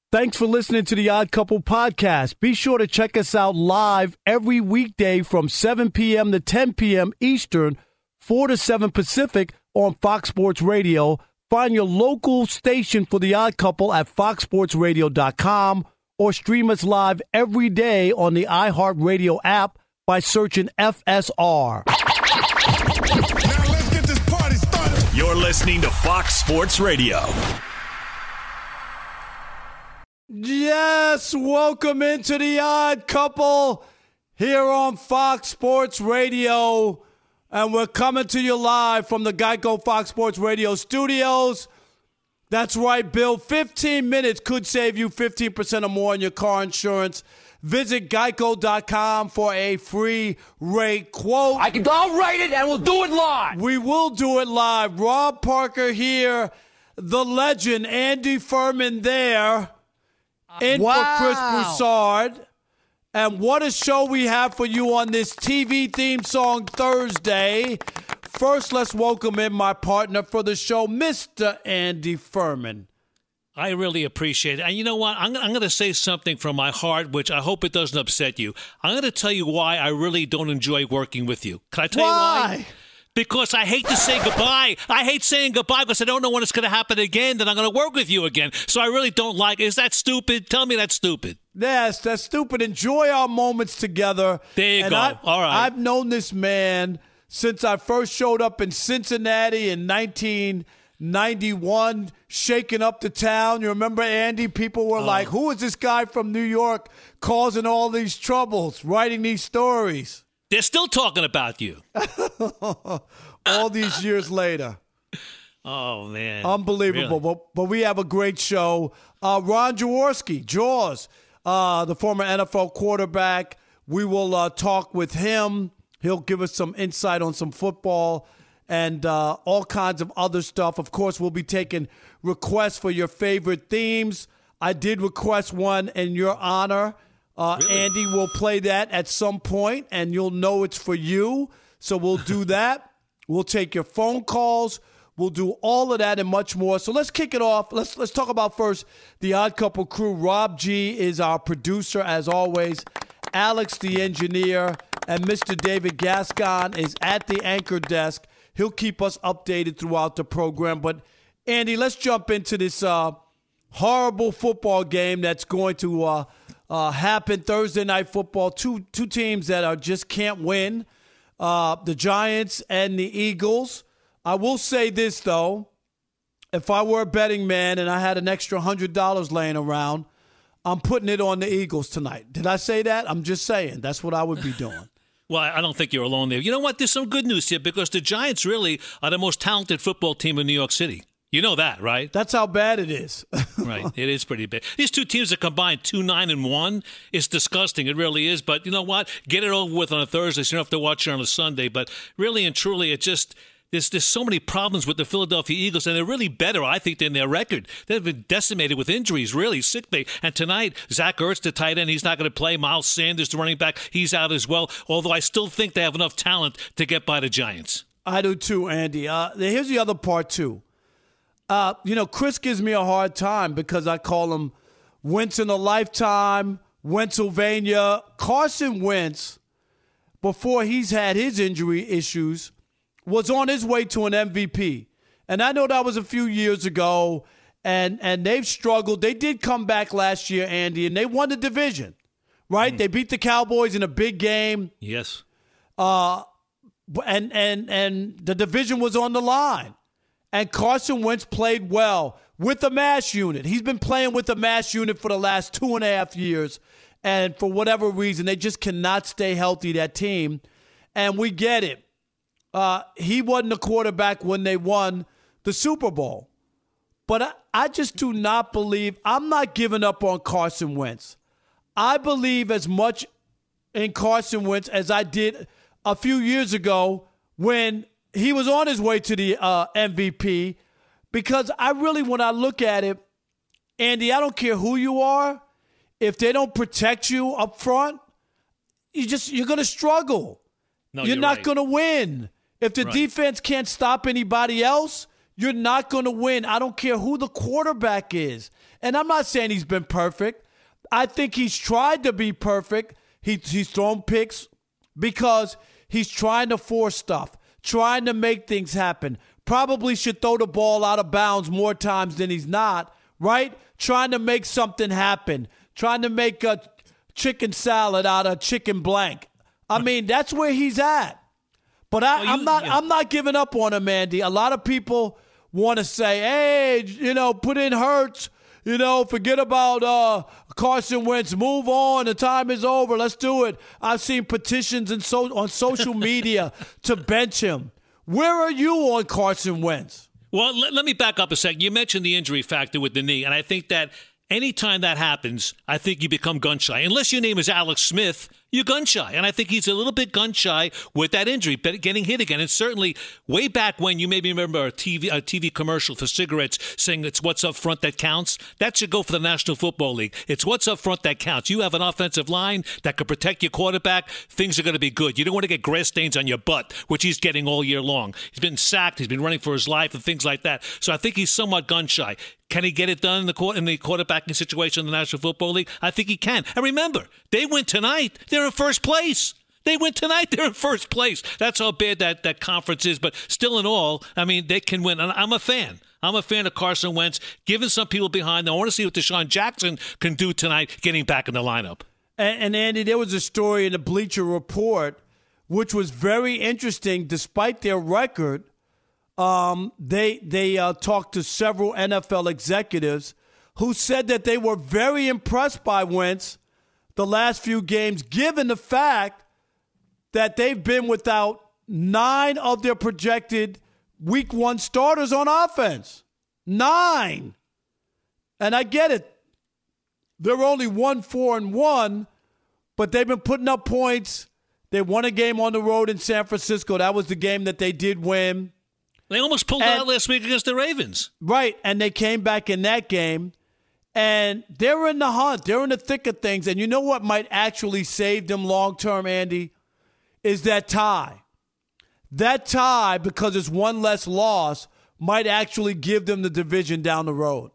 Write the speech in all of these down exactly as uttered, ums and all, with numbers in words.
Thanks for listening to the Odd Couple podcast. Be sure to check us out live every weekday from seven p.m. to ten p.m. Eastern, four to seven Pacific on Fox Sports Radio. Find your local station for the Odd Couple at fox sports radio dot com or stream us live every day on the iHeartRadio app by searching F S R. Now let's get this party started. You're listening to Fox Sports Radio. Yes, welcome into the Odd Couple here on Fox Sports Radio. And we're coming to you live from the Geico Fox Sports Radio studios. That's right, Bill. fifteen minutes could save you fifteen percent or more on your car insurance. Visit geico dot com for a free rate quote. I can, I'll write it and we'll do it live. We will do it live. Rob Parker here, the legend, Andy Furman there. In wow. for Chris Broussard. And what a show we have for you on this T V theme song Thursday. First, let's welcome in my partner for the show, Mister Andy Furman. I really appreciate it. And you know what? I'm, I'm going to say something from my heart, which I hope it doesn't upset you. I'm going to tell you why I really don't enjoy working with you. Can I tell why? you why? Because I hate to say goodbye. I hate saying goodbye because I don't know when it's going to happen again, that I'm going to work with you again. So I really don't like it. Is that stupid? Tell me that's stupid. Yes, that's stupid. Enjoy our moments together. There you and go. I, All right. I've known this man since I first showed up in Cincinnati in nineteen ninety-one, shaking up the town. You remember, Andy? People were Oh. like, who is this guy from New York causing all these troubles, writing these stories? They're still talking about you. All these years later. Oh, man. Unbelievable. Really? But, but we have a great show. Uh, Ron Jaworski, Jaws, uh, the former N F L quarterback. We will uh, talk with him. He'll give us some insight on some football and uh, all kinds of other stuff. Of course, we'll be taking requests for your favorite themes. I did request one in your honor. Uh, really? Andy will play that at some point, and you'll know it's for you. So we'll do that. We'll take your phone calls. We'll do all of that and much more. So let's kick it off. Let's let's talk about first the Odd Couple crew. Rob G is our producer, as always. Alex, the engineer, and Mister David Gascon is at the anchor desk. He'll keep us updated throughout the program. But, Andy, let's jump into this uh, horrible football game that's going to uh, uh, happen Thursday Night Football. Two two teams that are just can't win, uh, the Giants and the Eagles. I will say this, though. If I were a betting man and I had an extra one hundred dollars laying around, I'm putting it on the Eagles tonight. Did I say that? I'm just saying. That's what I would be doing. Well, I don't think you're alone there. You know what? There's some good news here because the Giants really are the most talented football team in New York City. You know that, right? That's how bad it is. Right. It is pretty bad. These two teams are combined two nine and one. It's disgusting. It really is. But you know what? Get it over with on a Thursday so you don't have to watch it on a Sunday. But really and truly, it just there's there's so many problems with the Philadelphia Eagles, and they're really better, I think, than their record. They've been decimated with injuries, really sickly. And tonight, Zach Ertz, the tight end, he's not going to play. Miles Sanders, the running back, he's out as well. Although I still think they have enough talent to get by the Giants. I do too, Andy. Uh, here's the other part too. Uh, you know, Chris gives me a hard time because I call him Wentz in a lifetime, Wentzylvania. Carson Wentz, before he's had his injury issues, was on his way to an M V P. And I know that was a few years ago, and, and they've struggled. They did come back last year, Andy, and they won the division, right? Mm. They beat the Cowboys in a big game. Yes. Uh, and, and, and the division was on the line. And Carson Wentz played well with the MASH unit. He's been playing with the MASH unit for the last two and a half years. And for whatever reason, they just cannot stay healthy, that team. And we get it. Uh, he wasn't a quarterback when they won the Super Bowl. But I, I just do not believe – I'm not giving up on Carson Wentz. I believe as much in Carson Wentz as I did a few years ago when – he was on his way to the uh, M V P because I really, when I look at it, Andy, I don't care who you are. If they don't protect you up front, you just, you're going to struggle. No, you're, you're not right. going to win. If the right. defense can't stop anybody else, you're not going to win. I don't care who the quarterback is. And I'm not saying he's been perfect. I think he's tried to be perfect. He, he's thrown picks because he's trying to force stuff, trying to make things happen. Probably should throw the ball out of bounds more times than he's not, right? Trying to make something happen, trying to make a chicken salad out of chicken blank. I mean, that's where he's at. But I, well, you, I'm not yeah. I'm not giving up on him, Andy. A lot of people want to say, hey, you know, put in Hurts. You know, forget about uh, Carson Wentz. Move on. The time is over. Let's do it. I've seen petitions and so on social media to bench him. Where are you on Carson Wentz? Well, let, let me back up a second. You mentioned the injury factor with the knee, and I think that anytime that happens, I think you become gun-shy. Unless your name is Alex Smith, you're gun-shy. And I think he's a little bit gun-shy with that injury, but getting hit again. And certainly way back when, you maybe remember a T V, a T V commercial for cigarettes saying it's what's up front that counts. That should go for the National Football League. It's what's up front that counts. You have an offensive line that could protect your quarterback, things are going to be good. You don't want to get grass stains on your butt, which he's getting all year long. He's been sacked. He's been running for his life and things like that. So I think he's somewhat gun-shy. Can he get it done in the court, in the quarterbacking situation in the National Football League? I think he can. And remember, they win tonight. They're in first place. They win tonight. They're in first place. That's how bad that, that conference is. But still in all, I mean, they can win. And I'm a fan. I'm a fan of Carson Wentz, giving some people behind. I want to see what Deshaun Jackson can do tonight, getting back in the lineup. And, and Andy, there was a story in the Bleacher Report, which was very interesting. Despite their record, Um, they they uh, talked to several N F L executives who said that they were very impressed by Wentz the last few games, given the fact that they've been without nine of their projected week one starters on offense. Nine. And I get it. They're only one, four, and one, but they've been putting up points. They won a game on the road in San Francisco. That was the game that they did win. They almost pulled and, out last week against the Ravens. Right, and they came back in that game, and they're in the hunt. They're in the thick of things. And you know what might actually save them long-term, Andy, is that tie. That tie, because it's one less loss, might actually give them the division down the road.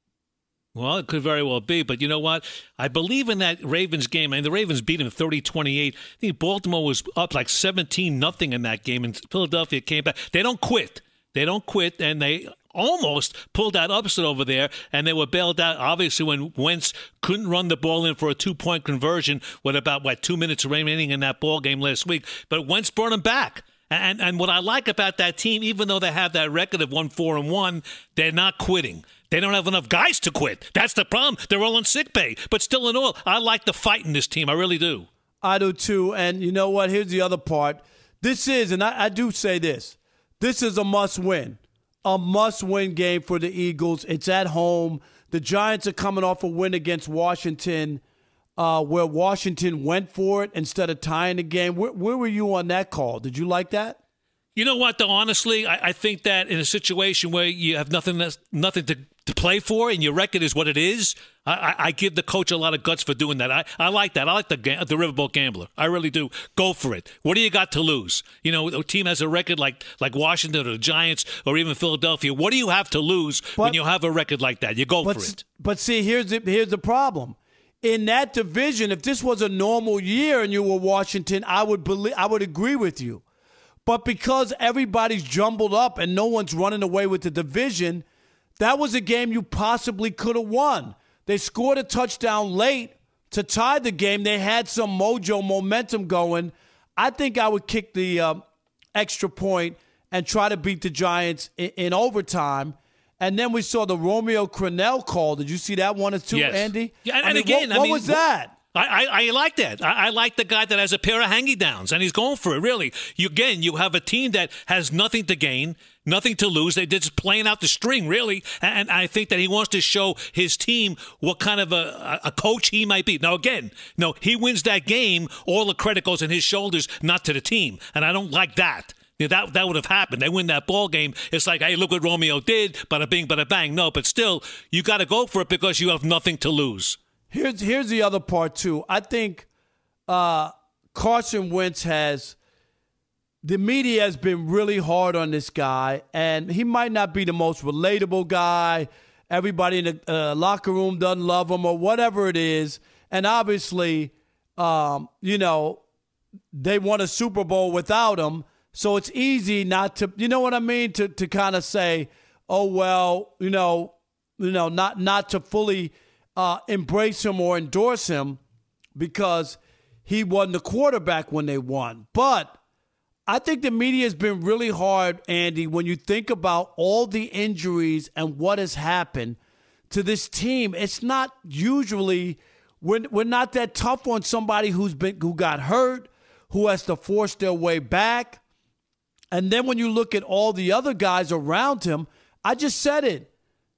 Well, it could very well be, but you know what? I believe in that Ravens game, and the Ravens beat them thirty twenty-eight. I think Baltimore was up like seventeen nothing in that game, and Philadelphia came back. They don't quit. They don't quit, and they almost pulled that upset over there, and they were bailed out, obviously, when Wentz couldn't run the ball in for a two-point conversion with about, what, two minutes remaining in that ball game last week. But Wentz brought him back. And and what I like about that team, even though they have that record of one four and one, they're not quitting. They don't have enough guys to quit. That's the problem. They're all on sick pay. But still in all, I like the fight in this team. I really do. I do too. And you know what? Here's the other part. This is, and I, I do say this, this is a must-win. A must-win game for the Eagles. It's at home. The Giants are coming off a win against Washington, uh, where Washington went for it instead of tying the game. Where, where were you on that call? Did you like that? You know what, though, honestly, I, I think that in a situation where you have nothing nothing to, to play for and your record is what it is, I, I, I give the coach a lot of guts for doing that. I, I like that. I like the the Riverboat Gambler. I really do. Go for it. What do you got to lose? You know, a team has a record like like Washington or the Giants or even Philadelphia. What do you have to lose but, when you have a record like that? You go but, for it. But see, here's the, here's the problem. In that division, if this was a normal year and you were Washington, I would believe, I would agree with you. But because everybody's jumbled up and no one's running away with the division, that was a game you possibly could have won. They scored a touchdown late to tie the game. They had some mojo, momentum going. I think I would kick the uh, extra point and try to beat the Giants in, in overtime. And then we saw the Romeo Crennel call. Did you see that one or two, yes. Andy? Yeah, and, I mean, and again, what, I what mean, was that? I, I, I like that. I, I like the guy that has a pair of hanging downs, and he's going for it, really. You, again, you have a team that has nothing to gain, nothing to lose. They're just playing out the string, really. And I think that he wants to show his team what kind of a, a coach he might be. Now, again, no, he wins that game, all the credit goes on his shoulders, not to the team. And I don't like that. You know, that that would have happened. They win that ball game. It's like, hey, look what Romeo did, bada bing, bada bang. No, but still, you got to go for it because you have nothing to lose. Here's here's the other part, too. I think uh, Carson Wentz has – the media has been really hard on this guy, and he might not be the most relatable guy, everybody in the uh, locker room doesn't love him or whatever it is. And obviously, um, you know, they won a Super Bowl without him. So it's easy not to, you know what I mean, to to kind of say, oh, well, you know, you know, not not to fully uh, embrace him or endorse him because he wasn't the quarterback when they won. But I think the media has been really hard, Andy, when you think about all the injuries and what has happened to this team. It's not usually, we're, we're not that tough on somebody who's been who got hurt, who has to force their way back. And then when you look at all the other guys around him, I just said it,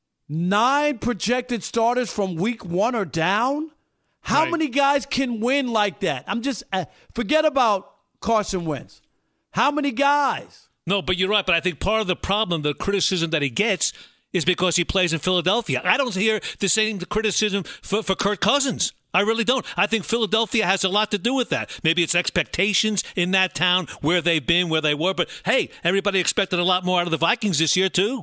nine projected starters from week one are down. How right. many guys can win like that? I'm just, uh, forget about Carson Wentz. How many guys? No, but you're right. But I think part of the problem, the criticism that he gets, is because he plays in Philadelphia. I don't hear the same criticism for, for Kirk Cousins. I really don't. I think Philadelphia has a lot to do with that. Maybe it's expectations in that town, where they've been, where they were. But, hey, everybody expected a lot more out of the Vikings this year, too.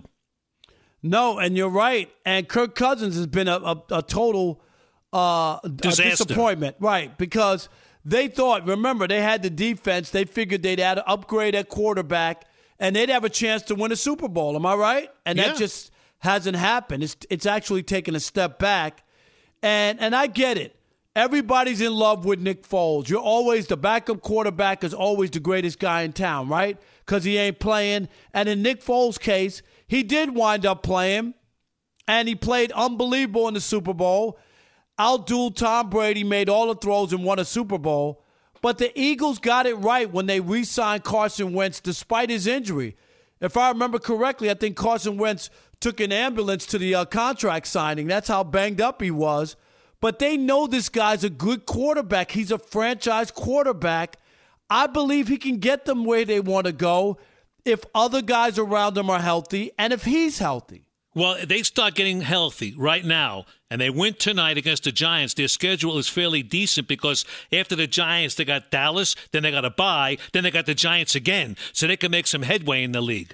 No, and you're right. And Kirk Cousins has been a, a, a total uh, a disappointment. Right, because they thought, remember, they had the defense. They figured they'd add, upgrade at quarterback, and they'd have a chance to win a Super Bowl. Am I right? And yeah. that just hasn't happened. It's it's actually taken a step back. And and I get it. Everybody's in love with Nick Foles. You're always, the backup quarterback is always the greatest guy in town, right? Because he ain't playing. And in Nick Foles' case, he did wind up playing, and he played unbelievable in the Super Bowl. Outdueled Tom Brady, made all the throws and won a Super Bowl. But the Eagles got it right when they re-signed Carson Wentz despite his injury. If I remember correctly, I think Carson Wentz took an ambulance to the uh, contract signing. That's how banged up he was. But they know this guy's a good quarterback. He's a franchise quarterback. I believe he can get them where they want to go if other guys around him are healthy and if he's healthy. Well, they start getting healthy right now, and they win tonight against the Giants. Their schedule is fairly decent because after the Giants, they got Dallas, then they got a bye, then they got the Giants again. So they can make some headway in the league.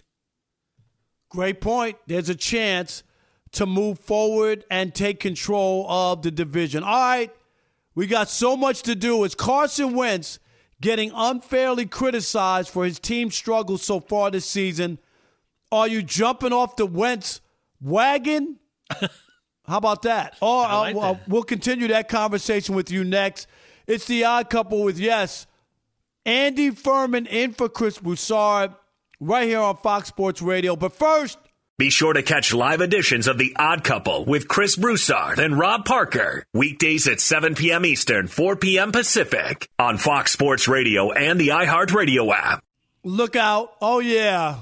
Great point. There's a chance to move forward and take control of the division. All right, we got so much to do. Is Carson Wentz getting unfairly criticized for his team's struggles so far this season? Are you jumping off the Wentz wagon? How about that? Or like uh, uh, that. we'll continue that conversation with you next. It's the Odd Couple with, yes, Andy Furman in for Chris Broussard right here on Fox Sports Radio. But first, be sure to catch live editions of The Odd Couple with Chris Broussard and Rob Parker. Weekdays at seven p.m. Eastern, four p.m. Pacific on Fox Sports Radio and the iHeartRadio app. Look out. Oh, yeah.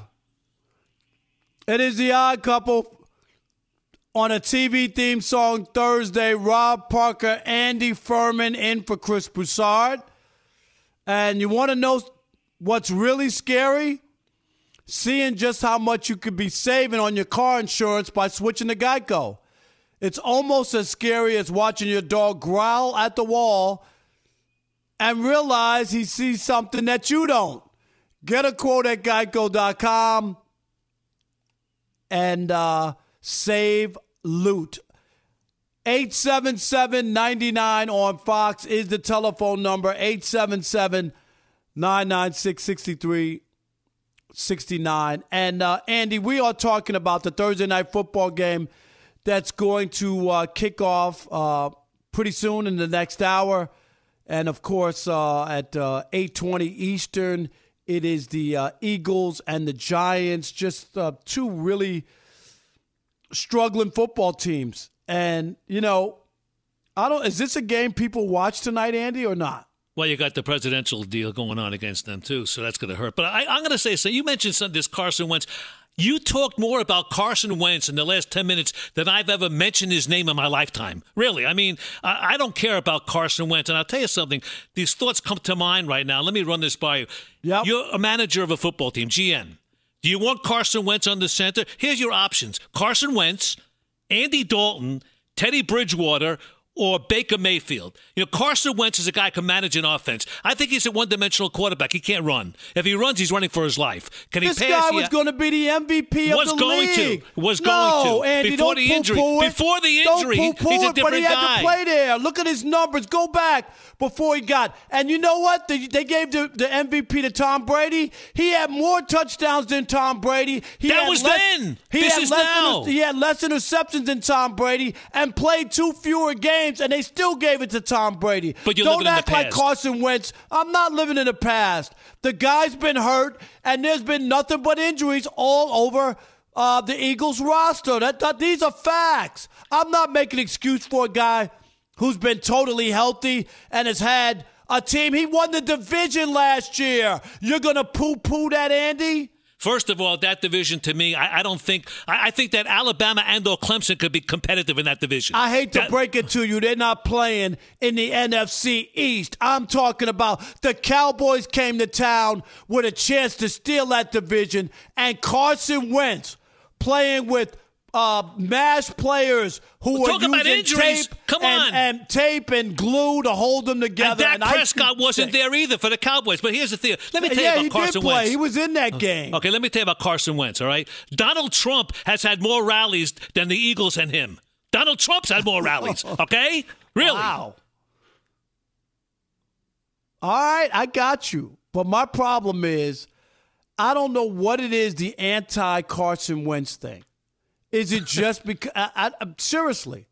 It is The Odd Couple on a T V theme song Thursday. Rob Parker, Andy Furman in for Chris Broussard. And you want to know what's really scary? Seeing just how much you could be saving on your car insurance by switching to Geico. It's almost as scary as watching your dog growl at the wall and realize he sees something that you don't. Get a quote at geico dot com and uh, save loot. eight seven seven, nine nine on Fox is the telephone number. eight seven seven, nine nine six, six three sixty-nine. And uh, Andy, we are talking about the Thursday night football game that's going to uh, kick off uh, pretty soon in the next hour. And of course, uh, at uh, eight twenty Eastern, it is the uh, Eagles and the Giants, just uh, two really struggling football teams. And, you know, I don't, is this a game people watch tonight, Andy, or not? Well, you got the presidential deal going on against them, too, so that's going to hurt. But I, I'm going to say, so you mentioned some, this Carson Wentz. You talked more about Carson Wentz in the last ten minutes than I've ever mentioned his name in my lifetime. Really. I mean, I, I don't care about Carson Wentz. And I'll tell you something. These thoughts come to mind right now. Let me run this by you. Yep. You're a manager of a football team, G M. Do you want Carson Wentz on the center? Here's your options. Carson Wentz, Andy Dalton, Teddy Bridgewater, or Baker Mayfield. You know, Carson Wentz is a guy who can manage an offense. I think he's a one-dimensional quarterback. He can't run. If he runs, he's running for his life. Can he this pass? This guy yeah. was going to be the M V P of was the going league. To. Was no, going to. Andy, Before don't the injury. poo-poo it. Before the injury, don't poo-poo he's a it, different but he had guy. to play there. Look at his numbers. Go back before he got. And you know what? They, they gave the, the M V P to Tom Brady. He had more touchdowns than Tom Brady. He that had was less, then. He this had is less now. Inter- he had less interceptions than Tom Brady and played two fewer games, and they still gave it to Tom Brady. But you're Don't living act in the like past. Carson Wentz. I'm not living in the past. The guy's been hurt, and there's been nothing but injuries all over uh, the Eagles roster. That, that These are facts. I'm not making an excuse for a guy who's been totally healthy and has had a team. He won the division last year. You're going to poo-poo that, Andy? First of all, that division to me, I, I don't think. I, I think that Alabama and or Clemson could be competitive in that division. I hate to that, break it to you, they're not playing in the N F C East. I'm talking about the Cowboys came to town with a chance to steal that division, and Carson Wentz playing with uh, mash players who We're were talking about using injuries. tape Come and, on. and tape and glue to hold them together. And Dak and Prescott I, wasn't there either for the Cowboys. But here's the thing. Let me tell yeah, you he about Carson did play. Wentz. He was in that game. Okay, let me tell you about Carson Wentz, all right? Donald Trump has had more rallies than the Eagles and him. Donald Trump's had more rallies, okay? Really? Wow. All right, I got you. But my problem is, I don't know what it is, the anti-Carson Wentz thing. Is it just because? I, I, seriously,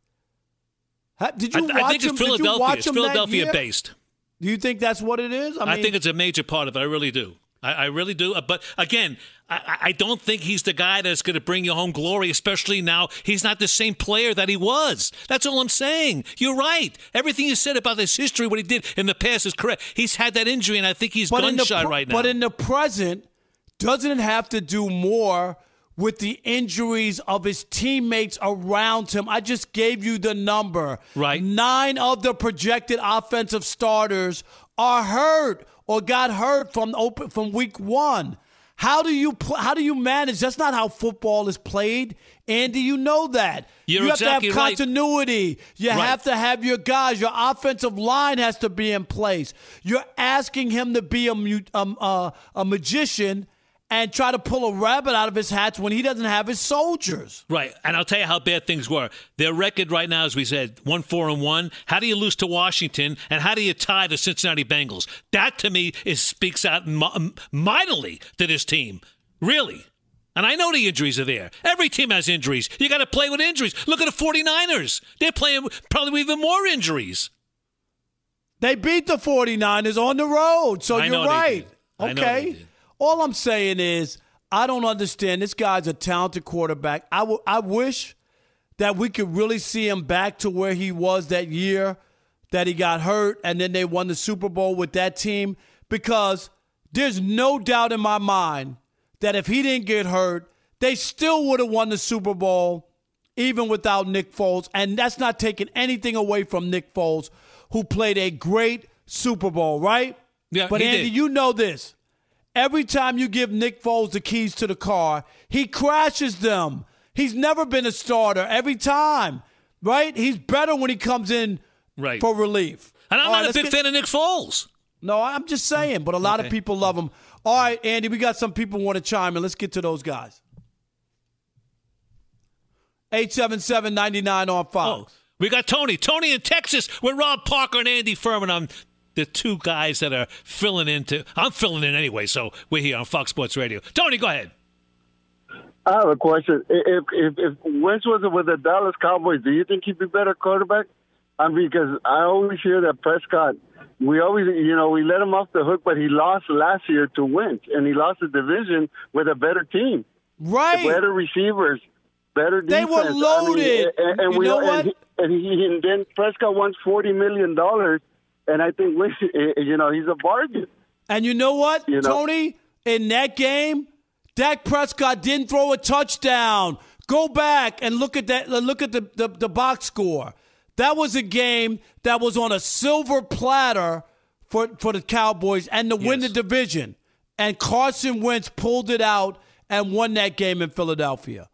How, did you I, watch I think him? it's Did you Philadelphia. watch It's him that Philadelphia year? based. Do you think that's what it is? I, I mean, think it's a major part of it. I really do. I, I really do. Uh, But again, I, I don't think he's the guy that's going to bring you home glory, especially now he's not the same player that he was. That's all I'm saying. You're right. Everything you said about his history, what he did in the past is correct. He's had that injury, and I think he's but in the gun-shy pr- right now. But in the present, doesn't it have to do more with the injuries of his teammates around him? I just gave you the number. Right. Nine of the projected offensive starters are hurt or got hurt from open from week one. How do you pl- how do you manage? That's not how football is played, Andy. You know that. You're you have exactly to have right. continuity. You Right. have to have your guys. Your offensive line has to be in place. You're asking him to be a mu- um, uh, a magician and try to pull a rabbit out of his hat when he doesn't have his soldiers. Right, and I'll tell you how bad things were. Their record right now, as we said, one four and one. How do you lose to Washington, and how do you tie the Cincinnati Bengals? That to me is speaks out mi- mightily to this team, really. And I know the injuries are there. Every team has injuries. You got to play with injuries. Look at the 49ers. They're playing probably with even more injuries. They beat the 49ers on the road, so I you're know they right. did. I know Okay. they did. All I'm saying is, I don't understand. This guy's a talented quarterback. I, w- I wish that we could really see him back to where he was that year that he got hurt and then they won the Super Bowl with that team, because there's no doubt in my mind that if he didn't get hurt, they still would have won the Super Bowl even without Nick Foles. And that's not taking anything away from Nick Foles, who played a great Super Bowl, right? Yeah, but he Andy, did. you know this. Every time you give Nick Foles the keys to the car, he crashes them. He's never been a starter every time, right? He's better when he comes in Right. for relief. And I'm All not right, a let's big get- fan of Nick Foles. No, I'm just saying, but a lot Okay. of people love him. All right, Andy, we got some people who want to chime in. Let's get to those guys. eight seven seven, nine nine on Fox. Oh, we got Tony. Tony in Texas with Rob Parker and Andy Furman. I'm the two guys that are filling in. To, I'm filling in anyway, so we're here on Fox Sports Radio. Tony, go ahead. I have a question. If if if Wentz wasn't with the Dallas Cowboys, do you think he'd be better quarterback? I mean, because I always hear that Prescott, we always, you know, we let him off the hook, but he lost last year to Wentz, and he lost the division with a better team, Right. better receivers, better They defense. were I mean, loaded. and, and You we know and what? he, and, he, and then Prescott wants forty million dollars, and I think Wentz, you know, he's a bargain. And you know what, You know- Tony? In that game, Dak Prescott didn't throw a touchdown. Go back and look at that. Look at the, the, the box score. That was a game that was on a silver platter for, for the Cowboys and to win the Yes. division. And Carson Wentz pulled it out and won that game in Philadelphia.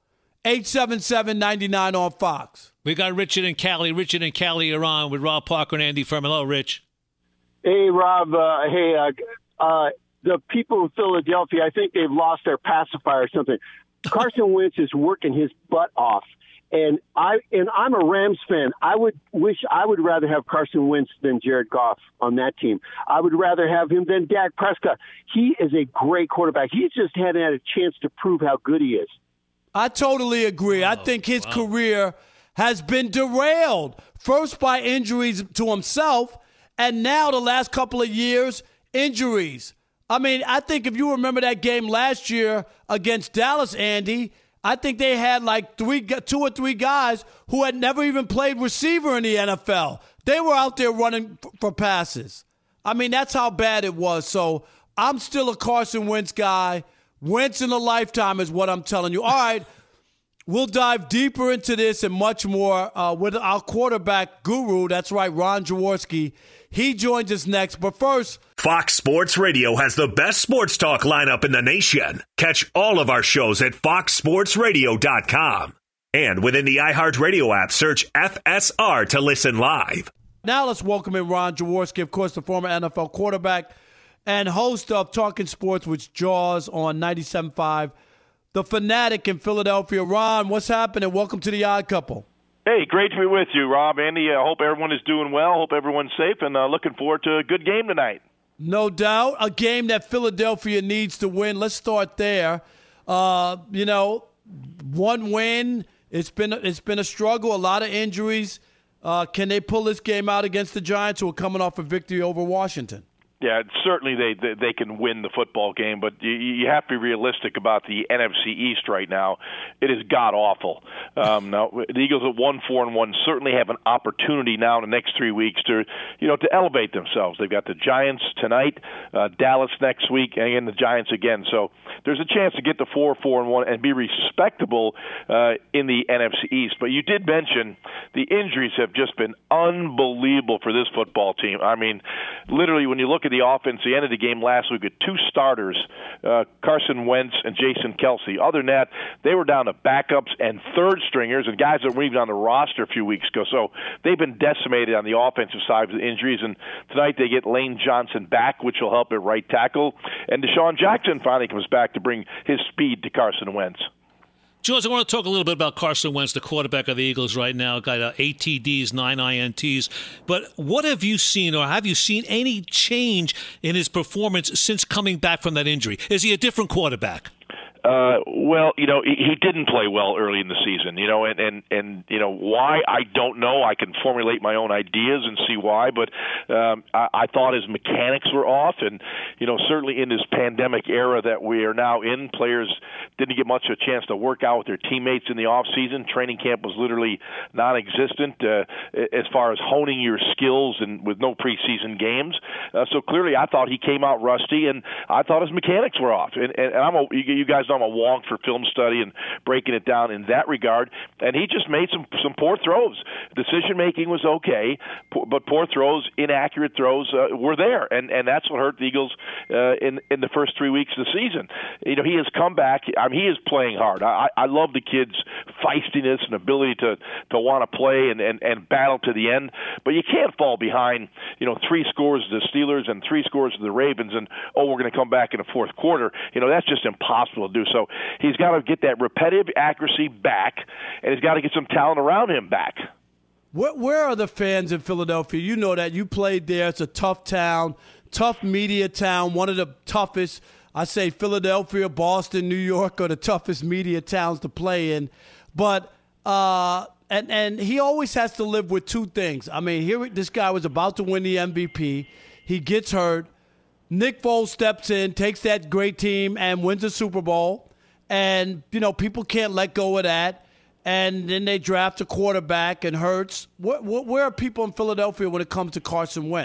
eight seven seven, nine nine on Fox. We got Richard and Cali. Richard and Cali are on with Rob Parker and Andy Furman. Hello, Rich. Hey, Rob. Uh, hey, uh, uh, the people in Philadelphia, I think they've lost their pacifier or something. Carson Wentz is working his butt off. And I and I'm a Rams fan. I would wish I would rather have Carson Wentz than Jared Goff on that team. I would rather have him than Dak Prescott. He is a great quarterback. He's just hadn't had a chance to prove how good he is. I totally agree. Oh, I think his wow. career has been derailed, first by injuries to himself, and now the last couple of years, injuries. I mean, I think if you remember that game last year against Dallas, Andy, I think they had like three, two or three guys who had never even played receiver in the N F L. They were out there running for passes. I mean, that's how bad it was. So I'm still a Carson Wentz guy. Wentz in a lifetime is what I'm telling you. All right, we'll dive deeper into this and much more uh, with our quarterback guru. That's right, Ron Jaworski. He joins us next. But first, Fox Sports Radio has the best sports talk lineup in the nation. Catch all of our shows at fox sports radio dot com. And within the iHeartRadio app, search F S R to listen live. Now let's welcome in Ron Jaworski, of course, the former N F L quarterback and host of Talking Sports with Jaws on ninety-seven point five. The Fanatic in Philadelphia. Ron, what's happening? Welcome to the Odd Couple. Hey, great to be with you, Rob. Andy, I hope everyone is doing well. Hope everyone's safe, and uh, looking forward to a good game tonight. No doubt. A game that Philadelphia needs to win. Let's start there. Uh, you know, one win. It's been, it's been a struggle, a lot of injuries. Uh, can they pull this game out against the Giants, who are coming off a victory over Washington? Yeah, certainly they, they they can win the football game, but you, you have to be realistic about the N F C East right now. It is god-awful. Um, now, the Eagles at one four and one certainly have an opportunity now in the next three weeks to, you know, to elevate themselves. They've got the Giants tonight, uh, Dallas next week, and again the Giants again. So there's a chance to get to four four and one and be respectable uh, in the N F C East. But you did mention the injuries have just been unbelievable for this football team. I mean, literally, when you look at the offense, the end of the game last week with two starters, uh, Carson Wentz and Jason Kelce. Other than that, they were down to backups and third stringers and guys that weren't even on the roster a few weeks ago. So they've been decimated on the offensive side with injuries. And tonight they get Lane Johnson back, which will help at right tackle. And Deshaun Jackson finally comes back to bring his speed to Carson Wentz. George, I want to talk a little bit about Carson Wentz, the quarterback of the Eagles right now. Got uh, eight T Ds, nine I N Ts. But what have you seen, or have you seen any change in his performance since coming back from that injury? Is he a different quarterback? Uh, well, you know, he, he didn't play well early in the season, you know, and, and, and, you know, why, I don't know. I can formulate my own ideas and see why, but um, I, I thought his mechanics were off, and, you know, certainly in this pandemic era that we are now in, players didn't get much of a chance to work out with their teammates in the off season. Training camp was literally non-existent uh, as far as honing your skills and with no preseason games. Uh, so clearly I thought he came out rusty, and I thought his mechanics were off. And, and I'm a, you, you guys know I'm a wonk for film study and breaking it down in that regard. And he just made some, some poor throws. Decision making was okay, but poor throws, inaccurate throws uh, were there, and and that's what hurt the Eagles uh, in in the first three weeks of the season. You know, he has come back. I mean, he is playing hard. I, I love the kid's feistiness and ability to to want to play and, and and battle to the end. But you can't fall behind, you know, three scores to the Steelers and three scores to the Ravens, and oh, we're going to come back in the fourth quarter. You know, that's just impossible to do. So he's got to get that repetitive accuracy back, and he's got to get some talent around him back. Where, where are the fans in Philadelphia? You know that. You played there. It's a tough town, tough media town, one of the toughest. I say Philadelphia, Boston, New York are the toughest media towns to play in. But uh, and and he always has to live with two things. I mean, here this guy was about to win the M V P. He gets hurt. Nick Foles steps in, takes that great team, and wins the Super Bowl. And, you know, people can't let go of that. And then they draft a quarterback and Hurts. Where, where are people in Philadelphia when it comes to Carson Wentz?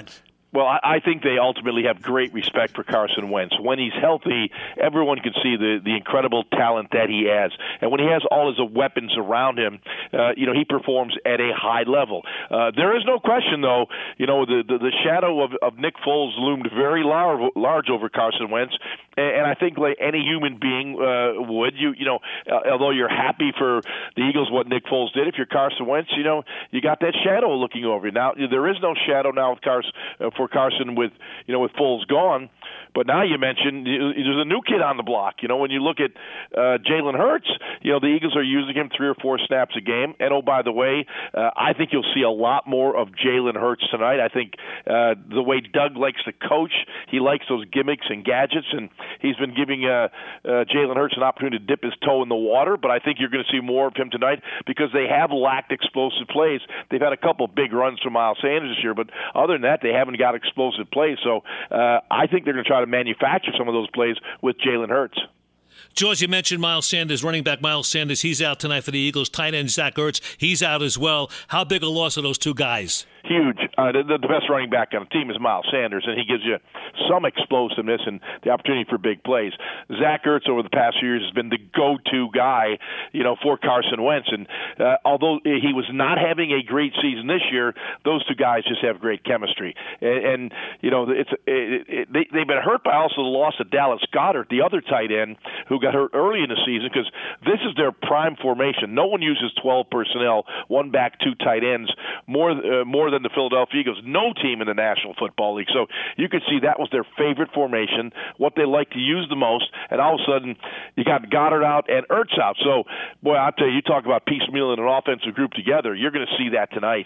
Well, I, I think they ultimately have great respect for Carson Wentz. When he's healthy, everyone can see the, the incredible talent that he has. And when he has all his weapons around him, uh, you know, he performs at a high level. Uh, there is no question, though, you know, the, the, the shadow of, of Nick Foles loomed very large, large over Carson Wentz. And, and I think like any human being uh, would, you you know, uh, although you're happy for the Eagles what Nick Foles did, if you're Carson Wentz, you know, you got that shadow looking over you. Now, there is no shadow now with Carson, uh, for Carson with, you know, with Foles gone. But now you mentioned there's a new kid on the block. You know, when you look at uh, Jalen Hurts, you know, the Eagles are using him three or four snaps a game. And, oh, by the way, uh, I think you'll see a lot more of Jalen Hurts tonight. I think uh, the way Doug likes to coach, he likes those gimmicks and gadgets, and he's been giving uh, uh, Jalen Hurts an opportunity to dip his toe in the water. But I think you're going to see more of him tonight because they have lacked explosive plays. They've had a couple big runs from Miles Sanders this year, but other than that, they haven't got explosive plays. So uh, I think they're going to try to manufacture some of those plays with Jalen Hurts. George, you mentioned Miles Sanders, running back Miles Sanders. He's out tonight for the Eagles. Tight end Zach Ertz, he's out as well. How big a loss are those two guys? Huge. Uh, the, the best running back on the team is Miles Sanders, and he gives you some explosiveness and the opportunity for big plays. Zach Ertz over the past few years has been the go-to guy, you know, for Carson Wentz. And uh, although he was not having a great season this year, those two guys just have great chemistry. And, and you know, it's it, it, they, they've been hurt by also the loss of Dallas Goedert, the other tight end, who got hurt early in the season because this is their prime formation. No one uses twelve personnel, one back, two tight ends, more uh, more than the Philadelphia Eagles. No team in the National Football League. So you could see that was their favorite formation, what they like to use the most, and all of a sudden you got Goddard out and Ertz out. So, boy, I'll tell you, you talk about piecemealing an offensive group together, you're going to see that tonight.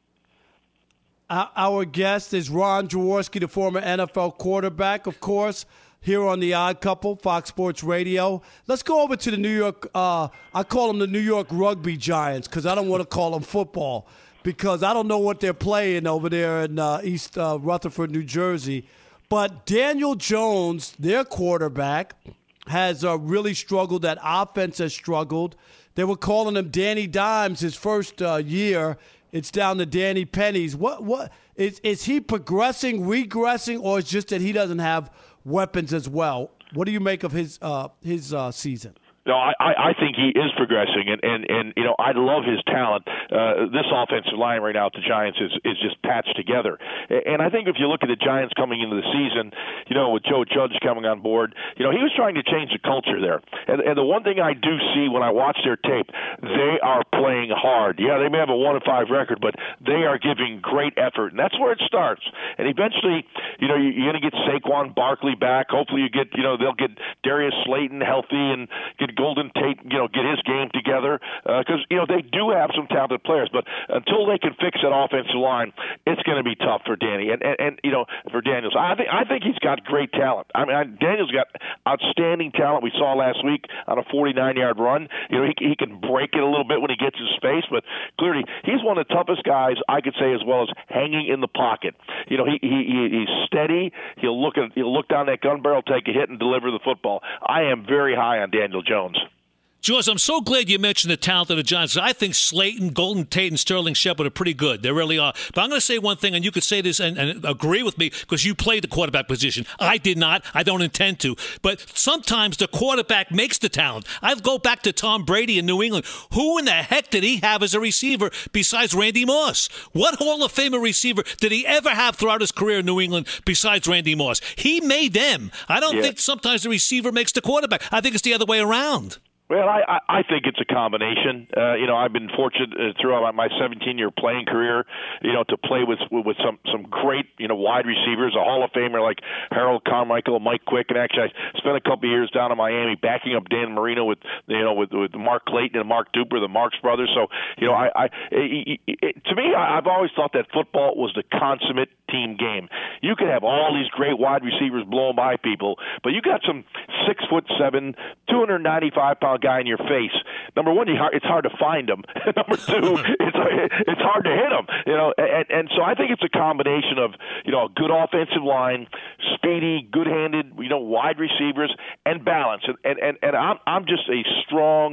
Our guest is Ron Jaworski, the former N F L quarterback, of course, here on The Odd Couple, Fox Sports Radio. Let's go over to the New York, uh, I call them the New York Rugby Giants because I don't want to call them football, because I don't know what they're playing over there in uh, East uh, Rutherford, New Jersey. But Daniel Jones, their quarterback, has uh, really struggled. That offense has struggled. They were calling him Danny Dimes his first uh, year. It's down to Danny Pennies. What what is is he progressing, regressing, or it's just that he doesn't have weapons as well? What do you make of his uh, his uh, season? No, I, I think he is progressing, and, and, and you know, I love his talent. Uh, this offensive line right now at the Giants is, is just patched together. And I think if you look at the Giants coming into the season, you know, with Joe Judge coming on board, you know, he was trying to change the culture there. And, and the one thing I do see when I watch their tape, they are playing hard. Yeah, they may have a one and five record, but they are giving great effort, and that's where it starts. And eventually, you know, you're going to get Saquon Barkley back. Hopefully, you get, you know, they'll get Darius Slayton healthy and get Golden Tate, you know, get his game together because, uh, you know, they do have some talented players. But until they can fix that offensive line, it's going to be tough for Danny and, and, and you know, for Daniels. I think I think he's got great talent. I mean, I, Daniels got outstanding talent. We saw last week on a forty-nine-yard run. You know, he, he can break it a little bit when he gets in space, but clearly he's one of the toughest guys I could say, as well as hanging in the pocket. You know, he, he he's steady. He'll look at he'll look down that gun barrel, take a hit, and deliver the football. I am very high on Daniel Jones. George, I'm so glad you mentioned the talent of the Giants. I think Slayton, Golden Tate, and Sterling Shepard are pretty good. They really are. But I'm going to say one thing, and you could say this and, and agree with me because you played the quarterback position. I did not. I don't intend to. But sometimes the quarterback makes the talent. I go back to Tom Brady in New England. Who in the heck did he have as a receiver besides Randy Moss? What Hall of Famer receiver did he ever have throughout his career in New England besides Randy Moss? He made them. I don't yeah. think sometimes the receiver makes the quarterback. I think it's the other way around. Well, I, I think it's a combination. Uh, you know, I've been fortunate uh, throughout my seventeen-year playing career, you know, to play with with some some great, you know, wide receivers, a Hall of Famer like Harold Carmichael, Mike Quick, and actually I spent a couple of years down in Miami backing up Dan Marino with, you know, with, with Mark Clayton and Mark Duper, the Marx brothers. So, you know, I, I it, it, to me, I've always thought that football was the consummate team game. You could have all these great wide receivers blowing by people, but you got some six foot seven, two hundred ninety-five pound guy in your face. Number one, it's hard to find him. Number two, it's it's hard to hit him. You know, and, and so I think it's a combination of, you know, a good offensive line, speedy, good-handed, you know, wide receivers, and balance. And and and I'm I'm just a strong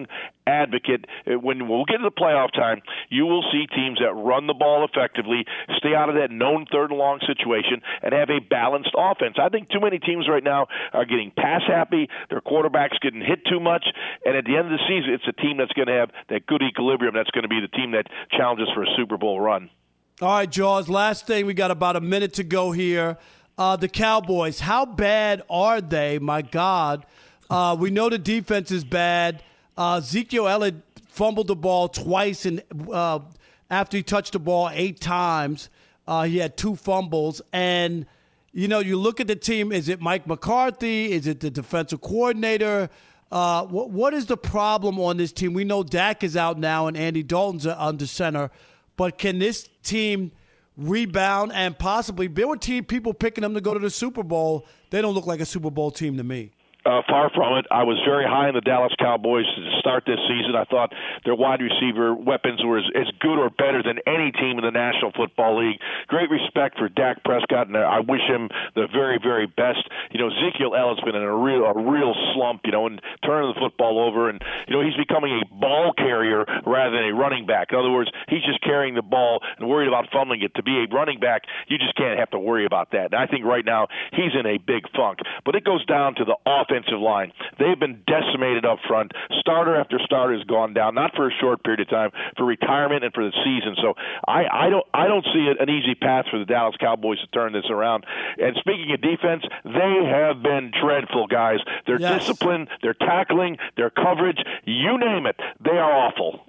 advocate. When we'll get to the playoff time, you will see teams that run the ball effectively, stay out of that known third and long situation, and have a balanced offense. I think too many teams right now are getting pass happy. Their quarterback's getting hit too much, and at the end of the season, it's a team that's going to have that good equilibrium. That's going to be the team that challenges for a Super Bowl run. All right, Jaws, last thing. We got about a minute to go here. Uh, the Cowboys, how bad are they? My God. Uh, we know the defense is bad. Uh, Ezekiel Elliott fumbled the ball twice and uh, after he touched the ball eight times. Uh, he had two fumbles. And, you know, you look at the team. Is it Mike McCarthy? Is it the defensive coordinator? Uh, what, what is the problem on this team? We know Dak is out now and Andy Dalton's under center. But can this team rebound and possibly – there were team people picking them to go to the Super Bowl. They don't look like a Super Bowl team to me. Uh, far from it. I was very high on the Dallas Cowboys to start this season. I thought their wide receiver weapons were as, as good or better than any team in the National Football League. Great respect for Dak Prescott, and I wish him the very, very best. You know, Ezekiel Elliott's been in a real, a real slump, you know, and turning the football over, and, you know, he's becoming a ball carrier rather than a running back. In other words, he's just carrying the ball and worried about fumbling it. To be a running back, you just can't have to worry about that. And I think right now he's in a big funk. But it goes down to the offense. Line. They've been decimated up front. Starter after starter has gone down, not for a short period of time, for retirement and for the season. So I, I don't I don't see an easy path for the Dallas Cowboys to turn this around. And speaking of defense, they have been dreadful, guys. Their yes. discipline, their tackling, their coverage, you name it, they are awful.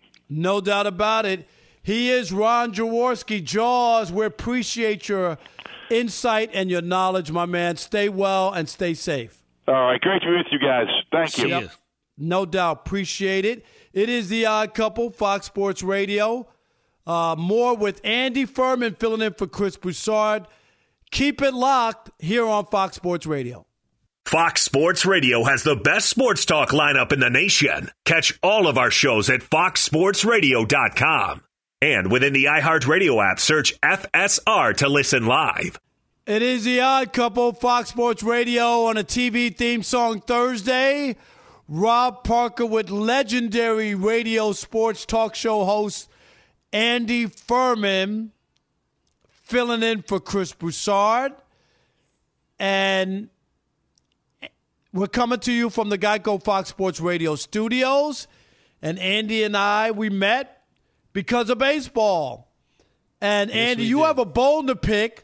No doubt about it. He is Ron Jaworski. Jaws, we appreciate your insight and your knowledge, my man. Stay well and stay safe. All right, great to be with you guys. Thank you. Yep. No doubt. Appreciate it. It is The Odd Couple, Fox Sports Radio. Uh, more with Andy Furman filling in for Chris Broussard. Keep it locked here on Fox Sports Radio. Fox Sports Radio has the best sports talk lineup in the nation. Catch all of our shows at fox sports radio dot com. And within the iHeartRadio app, search F S R to listen live. It is The Odd Couple, Fox Sports Radio on a T V theme song Thursday. Rob Parker with legendary radio sports talk show host Andy Furman filling in for Chris Broussard. And we're coming to you from the Geico Fox Sports Radio studios. And Andy and I, we met because of baseball. And yes, Andy, you did. Have a bone to pick.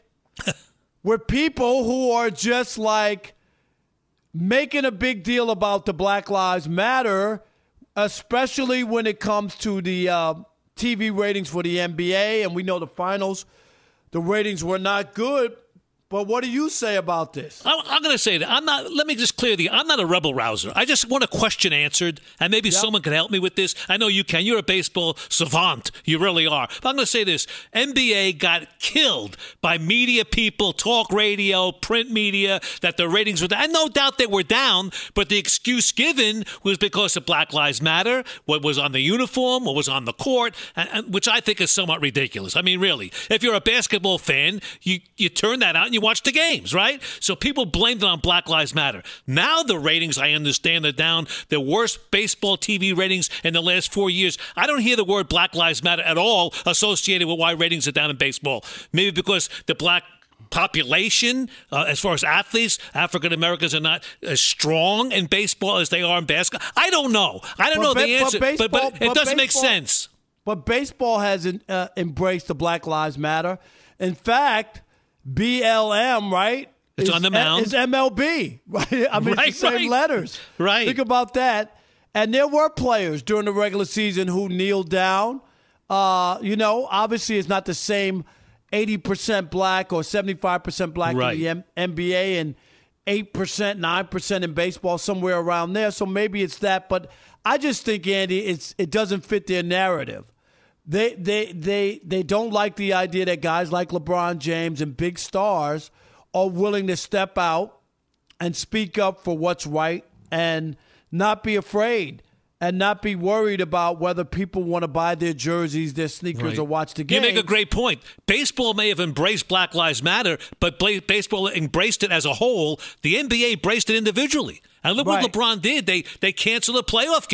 With people who are just like making a big deal about the Black Lives Matter, especially when it comes to the uh, T V ratings for the N B A. And we know the finals, the ratings were not good. But what do you say about this? I'm, I'm going to say that. I'm not. Let me just clear the. I'm not a rebel rouser. I just want a question answered, and maybe yep. someone can help me with this. I know you can. You're a baseball savant. You really are. But I'm going to say this: N B A got killed by media people, talk radio, print media, that the ratings were down. And no doubt they were down, but the excuse given was because of Black Lives Matter, what was on the uniform, what was on the court, and, and, which I think is somewhat ridiculous. I mean, really, if you're a basketball fan, you you turn that out and you watch the games, right? So people blamed it on Black Lives Matter. Now the ratings, I understand, are down. The worst baseball T V ratings in the last four years. I don't hear the word Black Lives Matter at all associated with why ratings are down in baseball. Maybe because the black population, uh, as far as athletes, African Americans are not as strong in baseball as they are in basketball. I don't know. I don't but know ba- the answer, but, but, but, but it but doesn't baseball, make sense. But baseball hasn't uh, embraced the Black Lives Matter. In fact, B L M, right? It's on the mound. It's M L B, right? I mean, right, it's the same right. letters. Right. Think about that. And there were players during the regular season who kneeled down. Uh, you know, obviously it's not the same eighty percent black or seventy-five percent black right. in the M- NBA and eight percent, nine percent in baseball, somewhere around there. So maybe it's that. But I just think, Andy, it's it doesn't fit their narrative. They they they they don't like the idea that guys like LeBron James and big stars are willing to step out and speak up for what's right and not be afraid and not be worried about whether people want to buy their jerseys, their sneakers, right. or watch the game. You make a great point. Baseball may have embraced Black Lives Matter, but baseball embraced it as a whole. The N B A embraced it individually. And look right. what LeBron did. They they canceled a playoff game.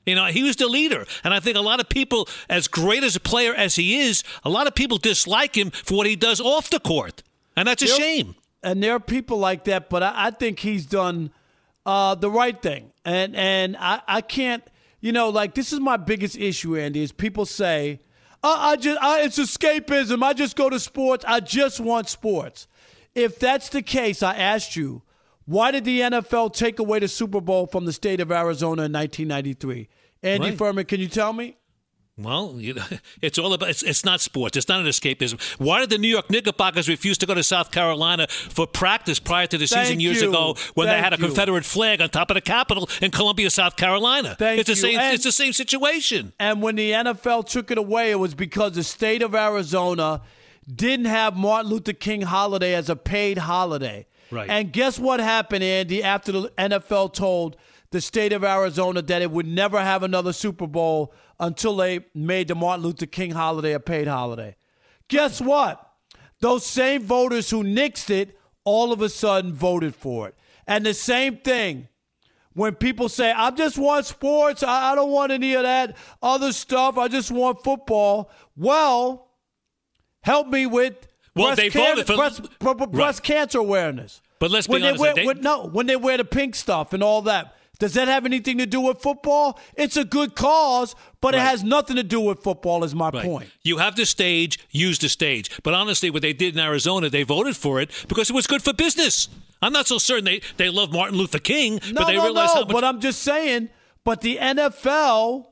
You know, he was the leader. And I think a lot of people, as great as a player as he is, a lot of people dislike him for what he does off the court. And that's a There- shame. And there are people like that, but I, I think he's done uh, the right thing. And and I, I can't, you know, like this is my biggest issue, Andy, is people say, oh, I just I, it's escapism. I just go to sports. I just want sports. If that's the case, I asked you, why did the N F L take away the Super Bowl from the state of Arizona in nineteen ninety-three? Andy Right. Furman, can you tell me? Well, you know, it's all about, it's, it's not sports. It's not an escapism. Why did the New York Knickerbockers refuse to go to South Carolina for practice prior to the season Thank years you. ago when Thank they had a you. Confederate flag on top of the Capitol in Columbia, South Carolina? Thank it's the you. same. And- It's the same situation. And when the N F L took it away, it was because the state of Arizona didn't have Martin Luther King holiday as a paid holiday. Right. And guess what happened, Andy, after the N F L told the state of Arizona that it would never have another Super Bowl until they made the Martin Luther King holiday a paid holiday? Guess what? Those same voters who nixed it all of a sudden voted for it. And the same thing when people say, I just want sports, I, I don't want any of that other stuff, I just want football. Well, help me with Well, breast, they can- voted for- breast, br- br- breast Right. cancer awareness. But let's be when honest, They wear, they- when, no, when they wear the pink stuff and all that. Does that have anything to do with football? It's a good cause, but it Right. has nothing to do with football is my Right. point. You have the stage, use the stage. But honestly, what they did in Arizona, they voted for it because it was good for business. I'm not so certain they, they love Martin Luther King, No, but they no, realize no, how much. but I'm just saying, but the N F L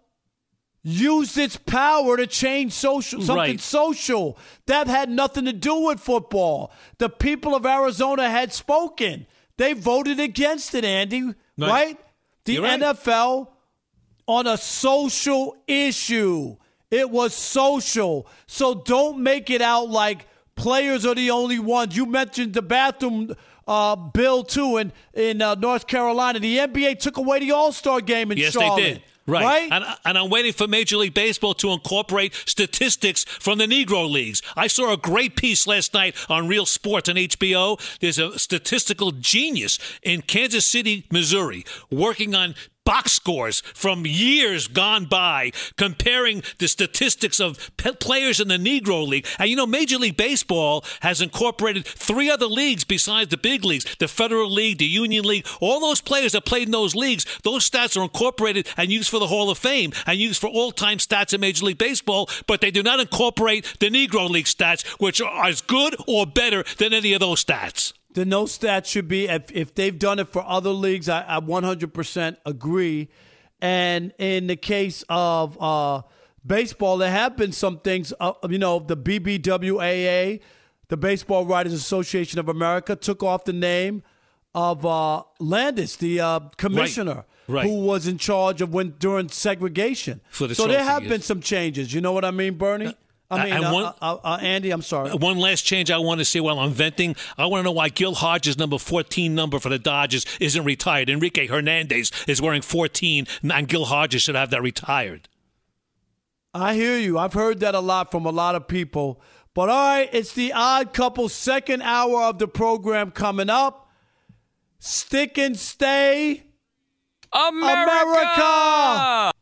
used its power to change social something Right. social. That had nothing to do with football. The people of Arizona had spoken. They voted against it, Andy, right? Right. The You're right. N F L on a social issue. It was social. So don't make it out like players are the only ones. You mentioned the bathroom uh, bill, too, in, in uh, North Carolina. The N B A took away the All-Star game in Yes, Charlotte. they did. Right. Right? And, and I'm waiting for Major League Baseball to incorporate statistics from the Negro Leagues. I saw a great piece last night on Real Sports on H B O. There's a statistical genius in Kansas City, Missouri, working on box scores from years gone by, comparing the statistics of pe- players in the Negro League. And you know, Major League Baseball has incorporated three other leagues besides the big leagues, the Federal League, the Union League. All those players that played in those leagues, those stats are incorporated and used for the Hall of Fame and used for all-time stats in Major League Baseball, but they do not incorporate the Negro League stats, which are as good or better than any of those stats. The no stats should be, if, if they've done it for other leagues, I, I one hundred percent agree. And in the case of uh, baseball, there have been some things, uh, you know, the B B W A A, the Baseball Writers Association of America, took off the name of uh, Landis, the uh, commissioner, Right. who was in charge of when during segregation. For the so there trophy, have yes. been some changes. You know what I mean, Bernie? I mean, and uh, one- uh, uh, uh, Andy, I'm sorry. One last change I want to see while I'm venting. I want to know why Gil Hodges' number fourteen number for the Dodgers isn't retired. Enrique Hernandez is wearing fourteen, and Gil Hodges should have that retired. I hear you. I've heard that a lot from a lot of people. But all right, it's the Odd Couple second hour of the program coming up. Stick and stay. America! America!